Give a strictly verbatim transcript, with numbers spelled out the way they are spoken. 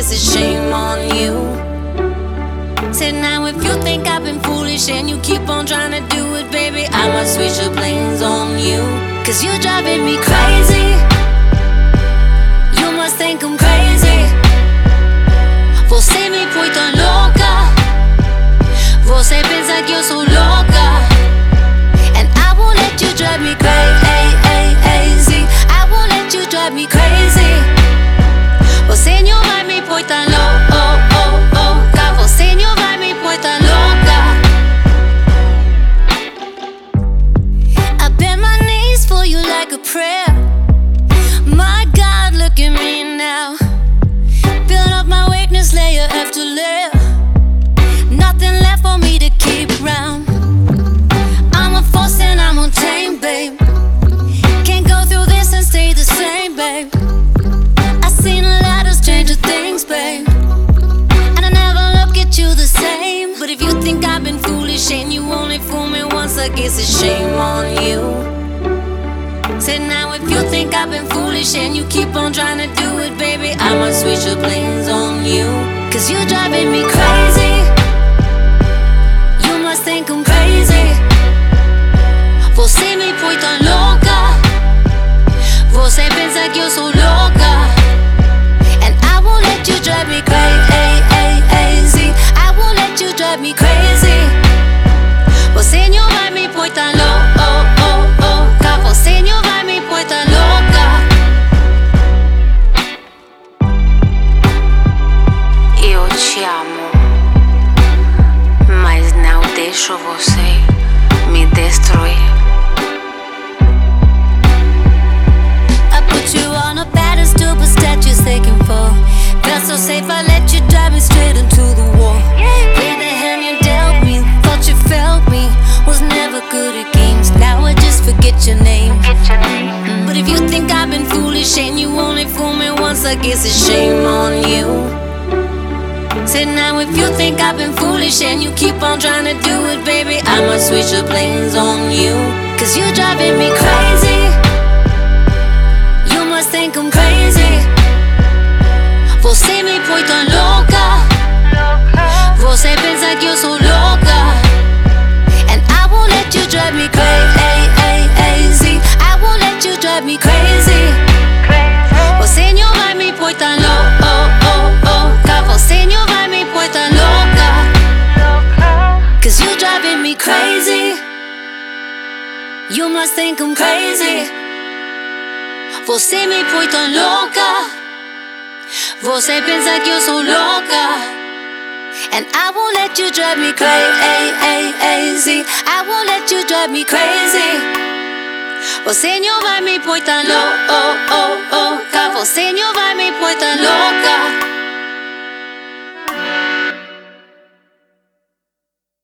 guess it's shame on you. Said now if you think I've been foolish and you keep on trying to do it, baby, I must switch the planes on you. Cause you're driving me crazy. You must think I'm crazy. Você me põe tão louca. Você pensa que eu sou louca. And I won't let you drive me crazy. I won't let you drive me crazy. Você não vai me põe tão louca. Você não vai me põe tão louca. I bend my knees for you like a prayer. My God, look at me now. Build up my weakness layer after layer. Nothing left for me to keep round. I'm a force and I'm untamed, babe. Can't go through this and stay the same, babe. I've seen a lot of stranger things, babe, and I never look at you the same. But if you think I've been foolish and you only fool me once, I guess it's shame on you. Said now if you think I've been foolish and you keep on trying to do it, baby, I must switch the planes on you. Cause you're driving me crazy. You must think I'm crazy. Você me põe tão louca. Você pensa que eu sou louca. And I won't let you drive me crazy. I won't let you drive me crazy. Você não vai me põe tão louca. Você não vai me põe tão louca. Eu te amo, mas não deixo você me destruir. I put you on a pedestal, but statues taken for. Felt so safe, I let you drive me straight into the wall. Played the hand you dealt me, thought you felt me. Was never good at games, now I just forget your name. Mm, But if you think I've been foolish and you only fool me once, I guess it's shame on you. Said now if you think I've been foolish and you keep on trying to do it, baby, I must switch the planes on you. Cause you're driving me crazy. You must think I'm crazy. Você me põe tão louca. Você pensa que eu sou louca. And I won't let you drive me crazy. I won't let you drive me crazy. Você não vai me põe tão louca. Você não vai me põe tão louca. Cause you're driving me crazy. You must think I'm crazy. Você me põe tão louca. Você pensa que eu sou louca. And I won't let you drive me crazy. I won't let you drive me crazy. Você não vai me põe tão louca. Você não vai me põe tão louca.